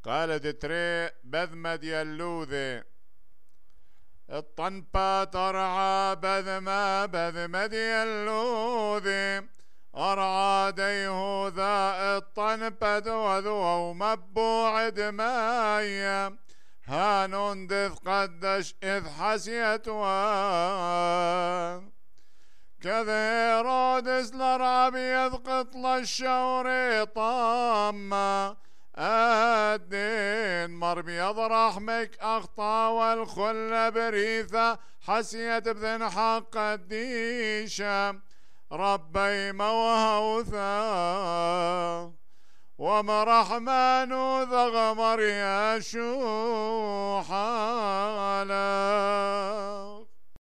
قالت تري بذمد يلوذي الطنبة ترعى بذمة بذمد يلوذي أرعى ديه ذا الطنبة وذو مبوعد مايا هانون دث قدش إذ حسيت كذا رودس لرعب يذقط للشور طامة الدين مرمي رحمك أخطى والخل بريثة حسيت بذن حق الديشة ربي موهوثا ومرحمن ذغمر يشوح على